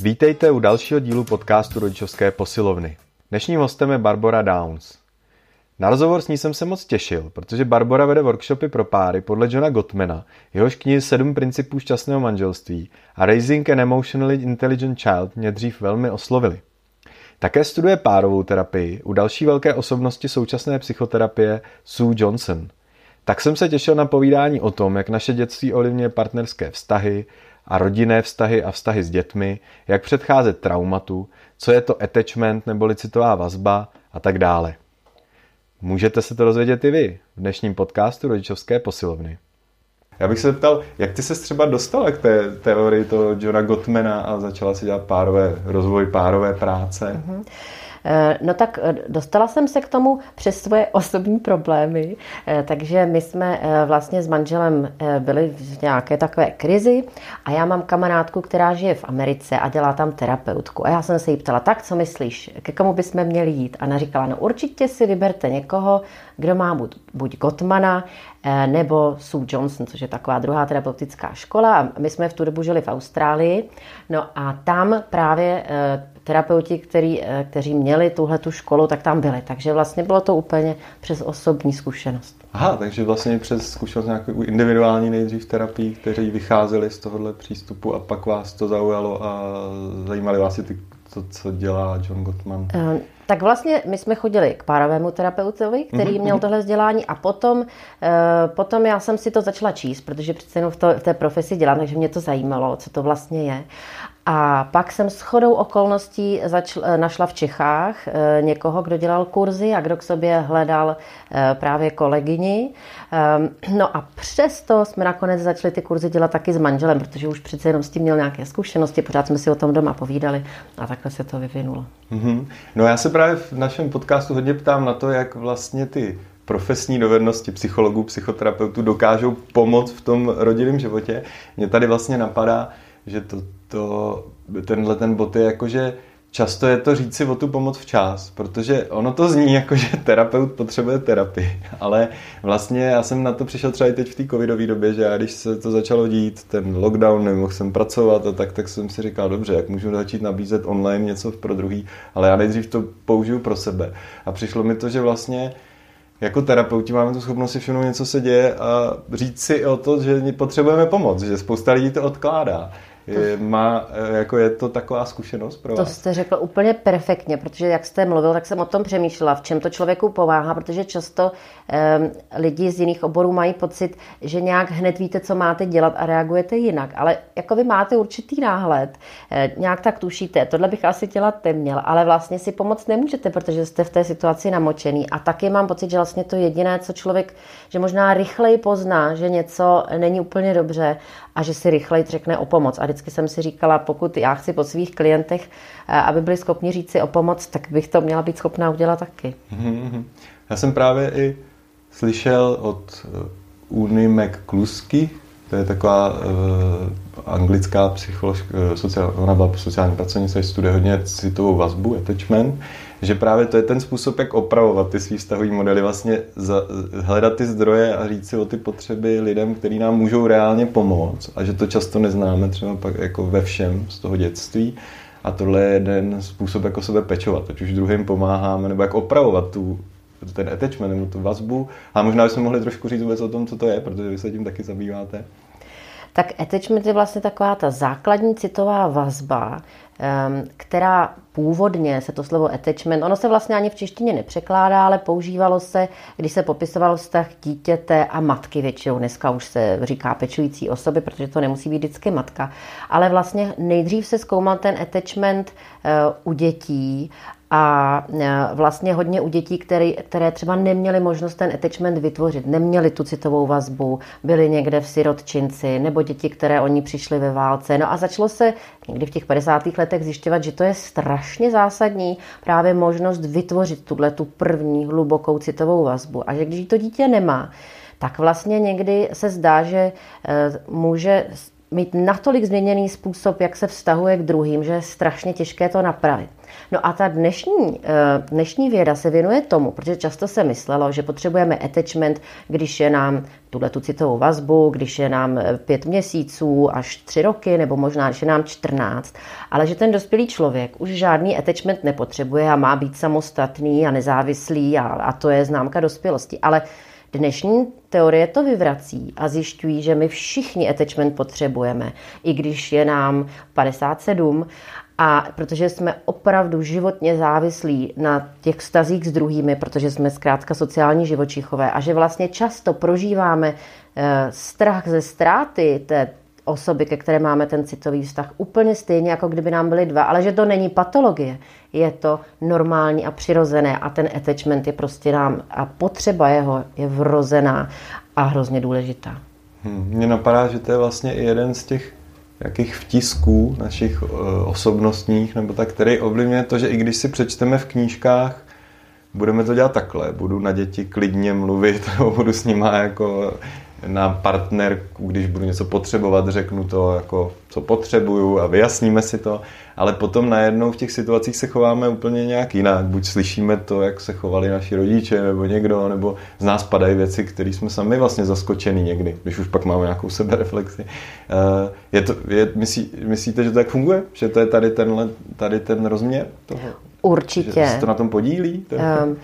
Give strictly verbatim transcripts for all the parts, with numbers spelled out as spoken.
Vítejte u dalšího dílu podcastu Rodičovské posilovny. Dnešním hostem je Barbora Downs. Na rozhovor s ní jsem se moc těšil, protože Barbora vede workshopy pro páry podle Johna Gottmana, jehož knihy Sedm principů šťastného manželství a Raising an Emotionally Intelligent Child mě dřív velmi oslovili. Také studuje párovou terapii u další velké osobnosti současné psychoterapie Sue Johnson. Tak jsem se těšil na povídání o tom, jak naše dětství ovlivňuje partnerské vztahy a rodinné vztahy a vztahy s dětmi, jak předcházet traumatu, co je to attachment neboli citová vazba a tak dále. Můžete se to dozvědět i vy v dnešním podcastu Rodičovské posilovny. Já bych se zeptal, jak ty se třeba dostala k té teorii toho Johna Gottmana a začala si dělat párové, rozvoj párové práce? Mm-hmm. No tak dostala jsem se k tomu přes svoje osobní problémy, takže my jsme vlastně s manželem byli v nějaké takové krizi a já mám kamarádku, která žije v Americe a dělá tam terapeutku. A já jsem se jí ptala, tak co myslíš, ke komu bychom měli jít? A ona říkala, no určitě si vyberte někoho, kdo má buď, buď Gottmana, nebo Sue Johnson, což je taková druhá terapeutická škola. A my jsme v tu dobu žili v Austrálii. No a tam právě terapeuti, který, kteří měli tuhletu školu, tak tam byli. Takže vlastně bylo to úplně přes osobní zkušenost. Aha, takže vlastně přes zkušenost nějakou individuální nejdřív terapii, kteří vycházeli z tohohle přístupu a pak vás to zaujalo a zajímali vás i ty, to, co dělá John Gottman. Um, Tak vlastně my jsme chodili k párovému terapeutovi, který měl tohle vzdělání a potom, potom já jsem si to začala číst, protože přece jenom v, to, v té profesi dělám, takže mě to zajímalo, co to vlastně je. A pak jsem shodou okolností začal, našla v Čechách někoho, kdo dělal kurzy a kdo k sobě hledal právě kolegyni. No a přesto jsme nakonec začali ty kurzy dělat taky s manželem, protože už přece jenom s tím měl nějaké zkušenosti, pořád jsme si o tom doma povídali a takhle se to vyvinulo. Mm-hmm. No já se právě v našem podcastu hodně ptám na to, jak vlastně ty profesní dovednosti psychologů, psychoterapeutů dokážou pomoct v tom rodinném životě. Mně tady vlastně napadá, že to, to, tenhle ten bod je jako, že často je to říct si o tu pomoc včas, protože ono to zní jako, že terapeut potřebuje terapii, ale vlastně já jsem na to přišel třeba i teď v té covidové době, že já když se to začalo dít, ten lockdown, nemohl jsem pracovat a tak, tak jsem si říkal, dobře, jak můžu začít nabízet online něco pro druhý, ale já nejdřív to použiju pro sebe. A přišlo mi to, že vlastně jako terapeuti máme tu schopnost si všimnout, něco se děje a říct si o to, že potřebujeme pomoc, že spousta lidí to odkládá. Je, má, jako je to taková zkušenost pro vás? To jste řekl úplně perfektně, protože jak jste mluvil, tak jsem o tom přemýšlela, v čem to člověku pomáhá, protože často um, lidi z jiných oborů mají pocit, že nějak hned víte, co máte dělat a reagujete jinak, ale jako vy máte určitý náhled, eh, nějak tak tušíte, tohle bych asi dělat neměl, ale vlastně si pomoct nemůžete, protože jste v té situaci namočený a taky mám pocit, že vlastně to jediné, co člověk, že možná rychleji pozná, že něco není úplně dobře a že si rychleji řekne o pomoc. A vždycky jsem si říkala, pokud já chci po svých klientech, aby byli schopni říct si o pomoc, tak bych to měla být schopná udělat taky. Já jsem právě i slyšel od Uny McCluskey, to je taková uh, anglická psycholožka, sociál, ona byla sociální pracovnice, studuje hodně citovou vazbu, attachment, že právě to je ten způsob, jak opravovat ty svý vztahový modely, vlastně za, hledat ty zdroje a říct si o ty potřeby lidem, kteří nám můžou reálně pomoct a že to často neznáme třeba pak jako ve všem z toho dětství a tohle je jeden způsob, jako sebe pečovat, ať už druhým pomáháme, nebo jak opravovat tu, ten attachment nebo tu vazbu a možná bychom mohli trošku říct vůbec o tom, co to je, protože vy se tím taky zabýváte. Tak attachment je vlastně taková ta základní citová vazba, která původně se to slovo attachment, ono se vlastně ani v češtině nepřekládá, ale používalo se, když se popisoval vztah dítěte a matky většinou. Dneska už se říká pečující osoby, protože to nemusí být vždycky matka. Ale vlastně nejdřív se zkoumal ten attachment u dětí a vlastně hodně u dětí, které, které třeba neměly možnost ten attachment vytvořit, neměly tu citovou vazbu, byly někde v sirotčinci, nebo děti, které oni přišli ve válce. No a začalo se někdy v těch padesátých letech zjišťovat, že to je strašně zásadní právě možnost vytvořit tuhle tu první hlubokou citovou vazbu. A že když to dítě nemá, tak vlastně někdy se zdá, že může mít natolik změněný způsob, jak se vztahuje k druhým, že je strašně těžké to napravit. No a ta dnešní, dnešní věda se věnuje tomu, protože často se myslelo, že potřebujeme attachment, když je nám tuhletu citovou vazbu, když je nám pět měsíců až tři roky, nebo možná, když je nám čtrnáct, ale že ten dospělý člověk už žádný attachment nepotřebuje a má být samostatný a nezávislý a, a to je známka dospělosti. Ale dnešní teorie to vyvrací a zjišťují, že my všichni attachment potřebujeme, i když je nám padesát sedm, a protože jsme opravdu životně závislí na těch vztazích s druhými, protože jsme zkrátka sociální živočichové a že vlastně často prožíváme strach ze ztráty té osoby, ke které máme ten citový vztah, úplně stejně, jako kdyby nám byly dva, ale že to není patologie, je to normální a přirozené a ten attachment je prostě nám a potřeba jeho je vrozená a hrozně důležitá. Hmm, mně napadá, že to je vlastně i jeden z těch jakých vtisků našich uh, osobnostních, nebo tak, který ovlivňuje to, že i když si přečteme v knížkách, budeme to dělat takhle, budu na děti klidně mluvit, nebo budu s nima jako na partnerku, když budu něco potřebovat, řeknu to, jako, co potřebuju a vyjasníme si to, ale potom najednou v těch situacích se chováme úplně nějak jinak. Buď slyšíme to, jak se chovali naši rodiče, nebo někdo, nebo z nás padají věci, které jsme sami vlastně zaskočeni někdy, když už pak máme nějakou sebereflexi. Je to, je, myslí, myslíte, že to tak funguje? Že to je tady, tenhle, tady ten rozměr toho? Určitě. Že se to na tom podílí? Um,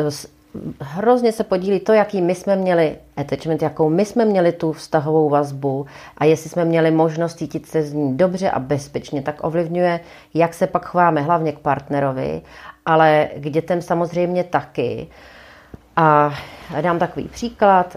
hrozně se podílí to, jaký my jsme měli attachment, jakou my jsme měli tu vztahovou vazbu a jestli jsme měli možnost cítit se z ní dobře a bezpečně, tak ovlivňuje, jak se pak chováme hlavně k partnerovi, ale k dětem samozřejmě taky. A dám takový příklad,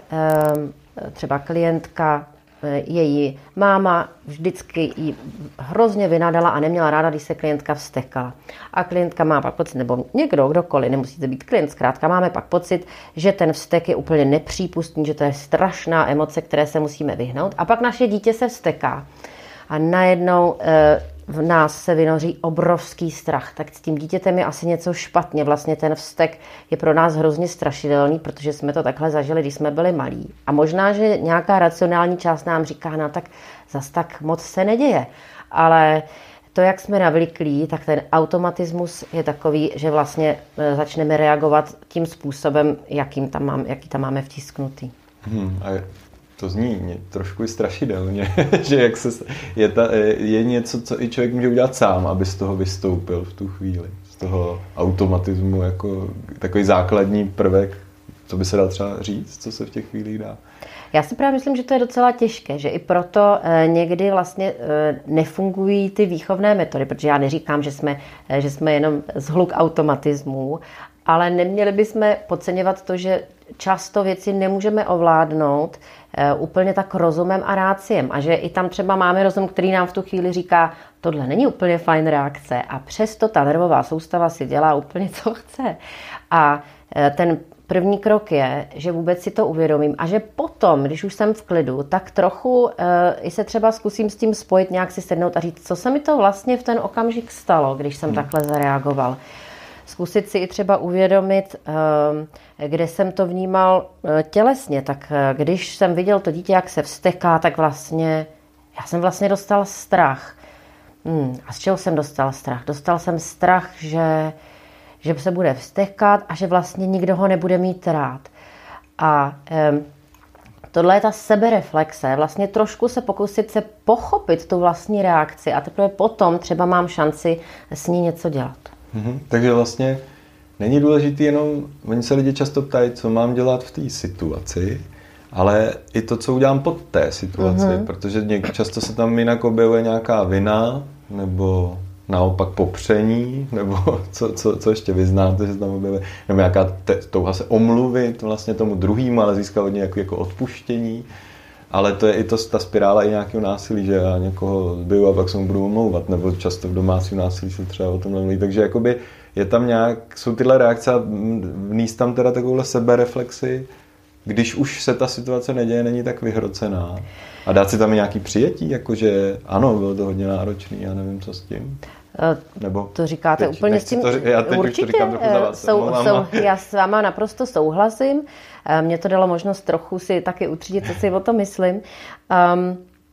třeba klientka, její máma vždycky jí hrozně vynadala a neměla ráda, když se klientka vztekala. A klientka má pak pocit, nebo někdo, kdokoliv, nemusíte být klient, zkrátka máme pak pocit, že ten vztek je úplně nepřípustný, že to je strašná emoce, které se musíme vyhnout. A pak naše dítě se vzteká. A najednou e, v nás se vynoří obrovský strach. Tak s tím dítětem je asi něco špatně. Vlastně ten vztek je pro nás hrozně strašidelný, protože jsme to takhle zažili, když jsme byli malí. A možná, že nějaká racionální část nám říká, no tak zas tak moc se neděje. Ale to, jak jsme navliklí, tak ten automatismus je takový, že vlastně začneme reagovat tím způsobem, jakým tam mám, jaký tam máme vtisknutý. Hmm, a to zní trošku i strašidelně, že jak se, je, ta, je něco, co i člověk může udělat sám, aby z toho vystoupil v tu chvíli. Z toho automatismu jako takový základní prvek, co by se dal třeba říct, co se v těch chvílích dá. Já si právě myslím, že to je docela těžké, že i proto e, někdy vlastně e, nefungují ty výchovné metody, protože já neříkám, že jsme, e, že jsme jenom zhluk automatismů, ale neměli bychom podceňovat to, že často věci nemůžeme ovládnout e, úplně tak rozumem a ráciem a že i tam třeba máme rozum, který nám v tu chvíli říká, tohle není úplně fajn reakce a přesto ta nervová soustava si dělá úplně, co chce. A e, ten první krok je, že vůbec si to uvědomím a že potom, když už jsem v klidu, tak trochu e, i se třeba zkusím s tím spojit, nějak si sednout a říct, co se mi to vlastně v ten okamžik stalo, když jsem hmm. takhle zareagoval. Zkusit si i třeba uvědomit, e, kde jsem to vnímal e, tělesně. Tak e, když jsem viděl to dítě, jak se vzteká, tak vlastně, já jsem vlastně dostal strach. Hmm, a z čeho jsem dostal strach? Dostal jsem strach, že že se bude vztekat a že vlastně nikdo ho nebude mít rád. A e, tohle je ta sebereflexe, vlastně trošku se pokusit se pochopit tu vlastní reakci a teprve potom třeba mám šanci s ní něco dělat. Mhm, takže vlastně není důležitý jenom, oni se lidi často ptají, co mám dělat v té situaci, ale i to, co udělám pod té situaci, mhm. protože často se tam jinak objevuje nějaká vina, nebo naopak popření, nebo co, co, co ještě vyznáte, že se tam objevuje, nebo nějaká te, touha se omluvit vlastně tomu druhýmu, ale získat od něj jako, jako odpuštění. Ale to je i to, ta spirála i nějakého násilí, že já někoho zbiju a pak se mu budu omlouvat, nebo často v domácím násilí se třeba o tom nemluví. Takže jakoby je tam nějak, jsou tyhle reakce a vníst tam teda takovouhle sebereflexi, když už se ta situace neděje, není tak vyhrocená. A dát si tam i nějaký přijetí, jakože ano, bylo to hodně náročný, já nevím, co s tím. Nebo to říkáte teď, úplně s tím, to, já teď určitě, už to říkám trochu za vás. Sou, sou, já s váma naprosto souhlasím. Mně to dalo možnost trochu si taky utřídit, co si o tom myslím. Um,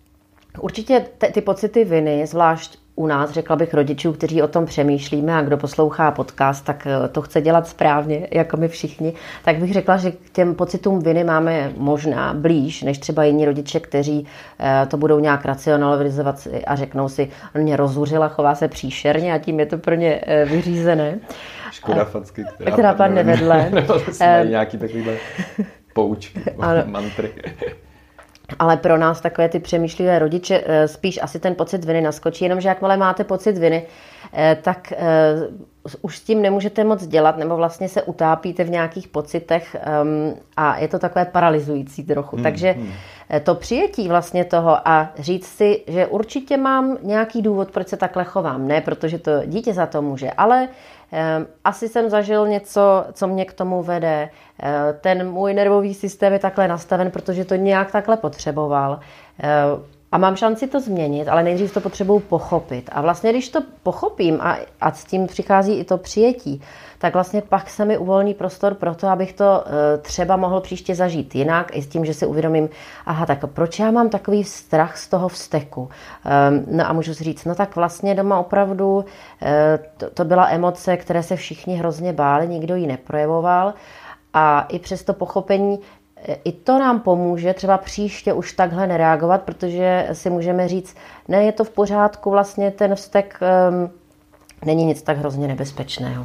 Určitě ty, ty pocity viny, zvlášť u nás, řekla bych rodičů, kteří o tom přemýšlíme a kdo poslouchá podcast, tak to chce dělat správně, jako my všichni, tak bych řekla, že k těm pocitům viny máme možná blíž, než třeba jiní rodiče, kteří to budou nějak racionalizovat a řeknou si, on mě rozzuřila, chová se příšerně a tím je to pro ně vyřízené. Škoda facky, která, která padne vedle. Nebo to mají nějaký takovýhle poučky, mantry. Ale pro nás takové ty přemýšlivé rodiče spíš asi ten pocit viny naskočí, jenomže jakmile máte pocit viny, tak už s tím nemůžete moc dělat, nebo vlastně se utápíte v nějakých pocitech a je to takové paralyzující trochu. Hmm, Takže hmm. to přijetí vlastně toho a říct si, že určitě mám nějaký důvod, proč se takhle chovám. Ne, protože to dítě za to může, ale asi jsem zažil něco, co mě k tomu vede. Ten můj nervový systém je takhle nastaven, protože to nějak takhle potřeboval. A mám šanci to změnit, ale nejdřív to potřebuji pochopit. A vlastně, když to pochopím a, a s tím přichází i to přijetí, tak vlastně pak se mi uvolní prostor pro to, abych to třeba mohl příště zažít jinak, i s tím, že si uvědomím, aha, tak proč já mám takový strach z toho vzteku? No a můžu si říct, no tak vlastně doma opravdu to, to byla emoce, které se všichni hrozně báli, nikdo ji neprojevoval a i přes to pochopení i to nám pomůže třeba příště už takhle nereagovat, protože si můžeme říct, ne, je to v pořádku, vlastně ten vztek um, není nic tak hrozně nebezpečného.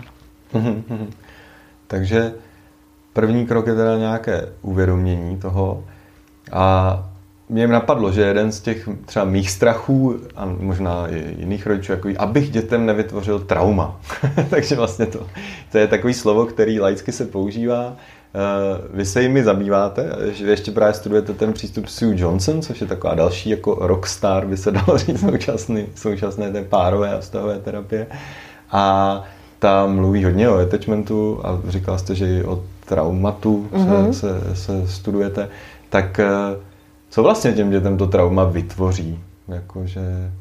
Takže první krok je teda nějaké uvědomění toho a mě napadlo, že jeden z těch třeba mých strachů a možná i jiných rodičů, jako abych dětem nevytvořil trauma. Takže vlastně to, to je takový slovo, který laicky se používá. Vy se jimi zabýváte, že ještě právě studujete ten přístup Sue Johnson, což je taková další jako rockstar, by se dalo říct, současný, současné té párové a vztahové terapie. A ta mluví hodně o attachmentu a říkala jste, že i o traumatu mm-hmm. se, se, se studujete. Tak co vlastně těm dětem to trauma vytvoří? Jakože...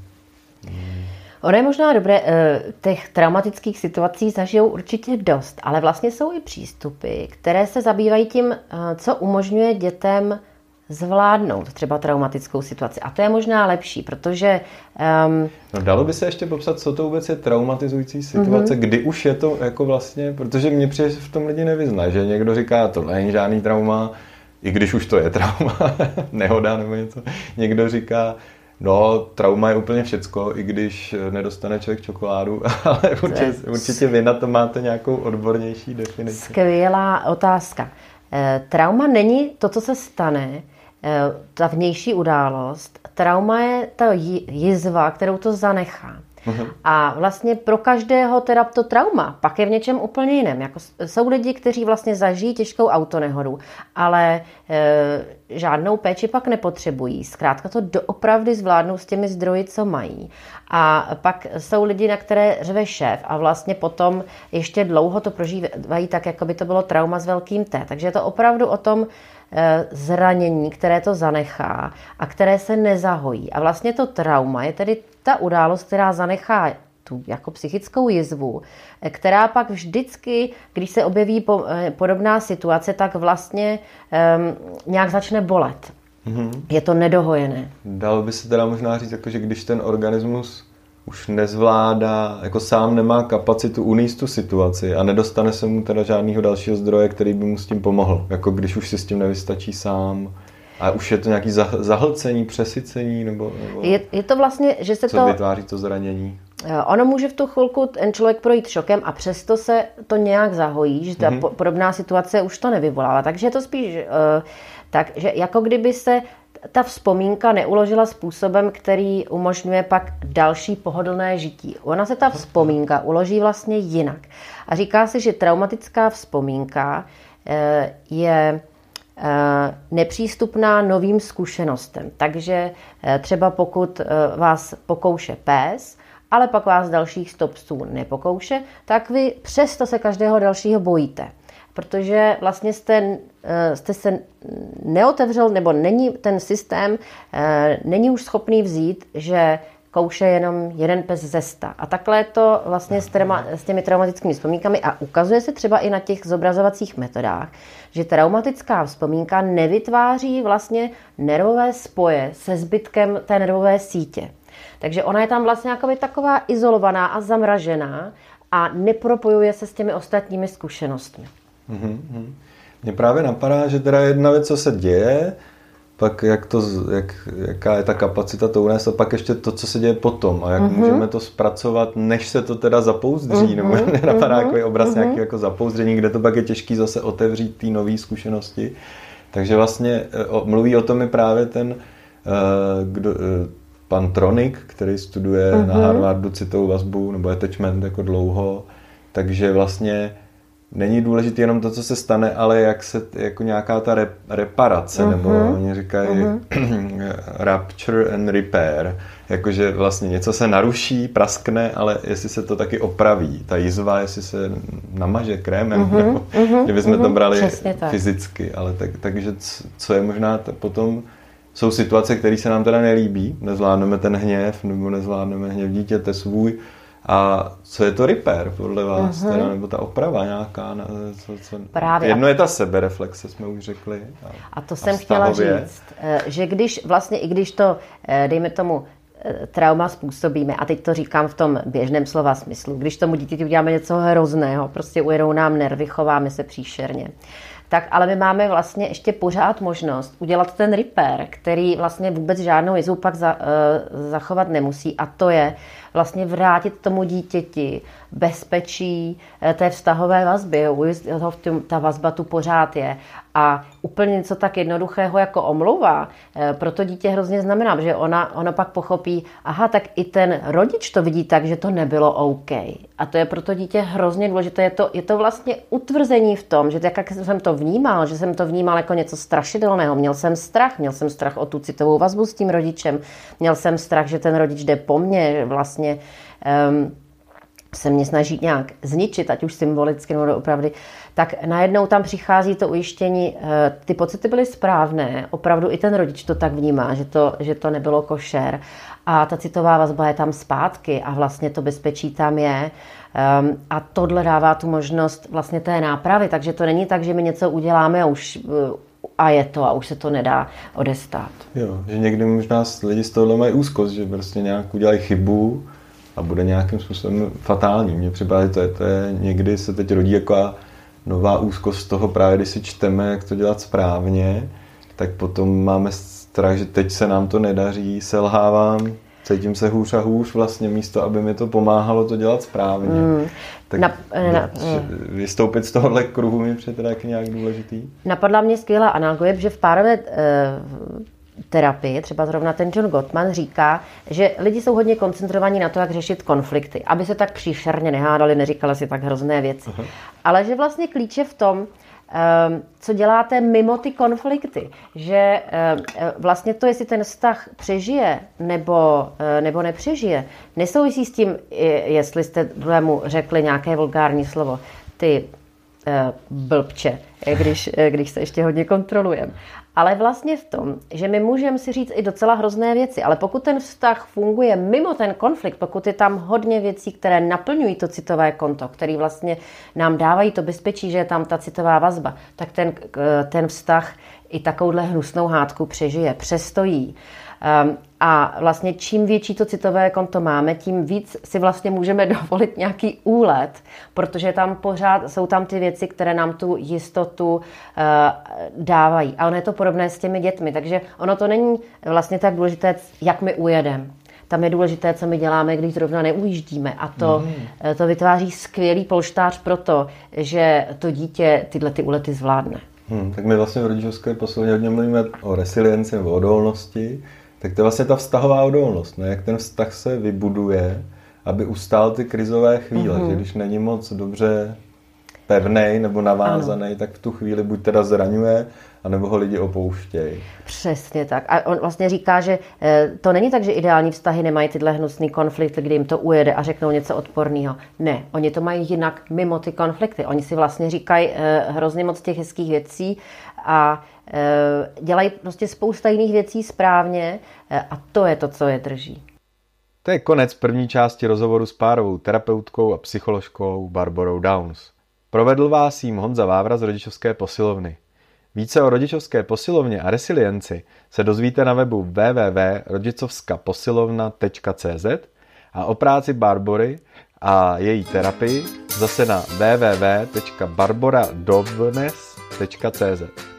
Ono je možná dobré, těch traumatických situací zažijou určitě dost, ale vlastně jsou i přístupy, které se zabývají tím, co umožňuje dětem zvládnout třeba traumatickou situaci. A to je možná lepší, protože... Um, no, dalo by se ještě popsat, co to vůbec je traumatizující situace, mm-hmm. kdy už je to jako vlastně, protože mě přijde, že v tom lidi nevyzná, že někdo říká, to není žádný trauma, i když už to je trauma, nehoda nebo něco. Někdo říká, no, trauma je úplně všecko, i když nedostane člověk čokoládu, ale určitě, určitě vy na to máte nějakou odbornější definici. Skvělá otázka. E, trauma není to, co se stane, e, ta vnější událost. Trauma je ta jizva, kterou to zanechá. Uhum. A vlastně pro každého teda to trauma pak je v něčem úplně jiném. Jako jsou lidi, kteří vlastně zažijí těžkou autonehodu, ale e, žádnou péči pak nepotřebují. Zkrátka to doopravdy zvládnou s těmi zdroji, co mají. A pak jsou lidi, na které řve šéf a vlastně potom ještě dlouho to prožívají tak, jako by to bylo trauma s velkým T. Takže je to opravdu o tom e, zranění, které to zanechá a které se nezahojí. A vlastně to trauma je tedy ta událost, která zanechá tu jako psychickou jizvu, která pak vždycky, když se objeví po, podobná situace, tak vlastně um, nějak začne bolet. Mm-hmm. Je to nedohojené. Dalo by se teda možná říct, jako, že když ten organismus už nezvládá, jako sám nemá kapacitu unést tu situaci a nedostane se mu teda žádného dalšího zdroje, který by mu s tím pomohl. Jako když už si s tím nevystačí sám. A už je to nějaký zahlcení, přesycení? Nebo, nebo je, je to vlastně, že se co to... vytváří to zranění? Ono může v tu chvilku ten člověk projít šokem a přesto se to nějak zahojí, že ta mm-hmm. podobná situace už to nevyvolává. Takže je to spíš uh, tak, že jako kdyby se ta vzpomínka neuložila způsobem, který umožňuje pak další pohodlné žití. Ona se ta vzpomínka uloží vlastně jinak. A říká se, že traumatická vzpomínka uh, je nepřístupná novým zkušenostem. Takže třeba pokud vás pokouše pes, ale pak vás dalších sto psů nepokouše, tak vy přesto se každého dalšího bojíte. Protože vlastně jste, jste se neotevřel, nebo není ten systém, není už schopný vzít, že kouše jenom jeden pes ze sta. A takhle je to vlastně s, trauma, s těmi traumatickými vzpomínkami a ukazuje se třeba i na těch zobrazovacích metodách, že traumatická vzpomínka nevytváří vlastně nervové spoje se zbytkem té nervové sítě. Takže ona je tam vlastně jakoby taková izolovaná a zamražená a nepropojuje se s těmi ostatními zkušenostmi. Mm-hmm. Mně právě napadá, že teda jedna věc, co se děje, pak jak to, jak, jaká je ta kapacita to unést a pak ještě to, co se děje potom a jak mm-hmm. můžeme to zpracovat, než se to teda zapouzdří, mm-hmm. nebo mě napadá mm-hmm. takový obraz mm-hmm. nějaký jako zapouzdření, kde to pak je těžký zase otevřít ty nové zkušenosti. Takže vlastně o, mluví o tom i právě ten uh, kdo, uh, pan Tronik, který studuje mm-hmm. na Harvardu citovou vazbu nebo attachment jako dlouho, takže vlastně není důležité jenom to, co se stane, ale jak se, jako nějaká ta rep, reparace, uh-huh. nebo oni říkají uh-huh. rapture and repair, jakože vlastně něco se naruší, praskne, ale jestli se to taky opraví, ta jizva, jestli se namaže krémem, uh-huh. nebo uh-huh. kdybychom uh-huh. to brali fyzicky, ale tak, takže co je možná t- potom, jsou situace, které se nám teda nelíbí, nezvládneme ten hněv, nebo nezvládneme hněv dítěte svůj. A co je to repair podle vás? Uh-huh. Teda, nebo ta oprava nějaká? Co, co... Právě. Jedno je ta sebereflexe, jsme už řekli. A, a to a jsem chtěla říct, že když vlastně, i když to, dejme tomu, trauma způsobíme, a teď to říkám v tom běžném slova smyslu, když tomu dítěti uděláme něco hrozného, prostě ujedou nám nervy, chováme se příšerně, tak ale my máme vlastně ještě pořád možnost udělat ten repair, který vlastně vůbec žádnou jizvu pak za, uh, zachovat nemusí, a to je vlastně vrátit tomu dítěti bezpečí té vztahové vazby. Ta vazba tu pořád je. A úplně něco tak jednoduchého jako omluva pro to dítě hrozně znamená, že ona, ona pak pochopí, aha, tak i ten rodič to vidí tak, že to nebylo OK. A to je pro to dítě hrozně důležité. Je to, je to vlastně utvrzení v tom, že tak, jak jsem to vnímal, že jsem to vnímal jako něco strašidelného. Měl jsem strach, měl jsem strach o tu citovou vazbu s tím rodičem, měl jsem strach, že ten rodič jde po mně, vlastně um, se mě snaží nějak zničit, ať už symbolicky nebo opravdu, tak najednou tam přichází to ujištění, ty pocity byly správné, opravdu i ten rodič to tak vnímá, že to, že to nebylo košer a ta citová vazba je tam zpátky a vlastně to bezpečí tam je um, a tohle dává tu možnost vlastně té nápravy, takže to není tak, že my něco uděláme a už a je to a už se to nedá odestát. Jo, že někdy možná lidi z tohohle mají úzkost, že prostě nějak udělají chybu a bude nějakým způsobem fatální. Mně připadá, že to je, to je někdy se teď rodí jako nová úzkost z toho právě, když si čteme, jak to dělat správně, tak potom máme strach, že teď se nám to nedaří, selhávám, cítím se hůř a hůř vlastně místo, aby mi to pomáhalo to dělat správně. Mm. Tak na, na, vystoupit z tohohle kruhu mi přijde taky nějak důležitý. Napadla mě skvělá analogie, že v párové uh, terapii, třeba zrovna ten John Gottman říká, že lidi jsou hodně koncentrovaní na to, jak řešit konflikty, aby se tak příšerně nehádali, neříkali si tak hrozné věci. Aha. Ale že vlastně klíč je v tom, co děláte mimo ty konflikty. Že vlastně to, jestli ten vztah přežije nebo, nebo nepřežije, nesouvisí s tím, jestli jste druhému řekli nějaké vulgární slovo. Ty blbče, když, když se ještě hodně kontrolujeme. Ale vlastně v tom, že my můžeme si říct i docela hrozné věci, ale pokud ten vztah funguje mimo ten konflikt, pokud je tam hodně věcí, které naplňují to citové konto, které vlastně nám dávají to bezpečí, že je tam ta citová vazba, tak ten, ten vztah i takovouhle hnusnou hádku přežije, přestojí. Um, a vlastně čím větší to citové konto máme, tím víc si vlastně můžeme dovolit nějaký úlet, protože tam pořád jsou tam ty věci, které nám tu jistotu uh, dávají. A ono je to podobné s těmi dětmi, takže ono to není vlastně tak důležité, jak my ujedeme. Tam je důležité, co my děláme, když zrovna neujíždíme. A to, mm. to vytváří skvělý polštář pro to, že to dítě tyhle ty úlety zvládne. Hmm, tak my vlastně v rodičovské posledně hodně mluvíme o resilienci nebo odolnosti. Tak to je vlastně ta vztahová odolnost, ne? Jak ten vztah se vybuduje, aby ustál ty krizové chvíle, mm-hmm. že když není moc dobře pevnej nebo navázaný, ano. tak v tu chvíli buď teda zraňuje, anebo ho lidi opouštějí. Přesně tak. A on vlastně říká, že to není tak, že ideální vztahy nemají tyhle hnusný konflikty, kdy jim to ujede a řeknou něco odporného. Ne, oni to mají jinak mimo ty konflikty. Oni si vlastně říkají hrozně moc těch hezkých věcí a dělají prostě spousta jiných věcí správně a to je to, co je drží. To je konec první části rozhovoru s párovou terapeutkou a psycholožkou Barborou Downs. Provedl vás jím Honza Vávra z Rodičovské posilovny. Více o rodičovské posilovně a resilienci se dozvíte na webu w w w tečka rodičovskaposilovna tečka c z a o práci Barbory a její terapii zase na w w w tečka barbora dovnes tečka c z.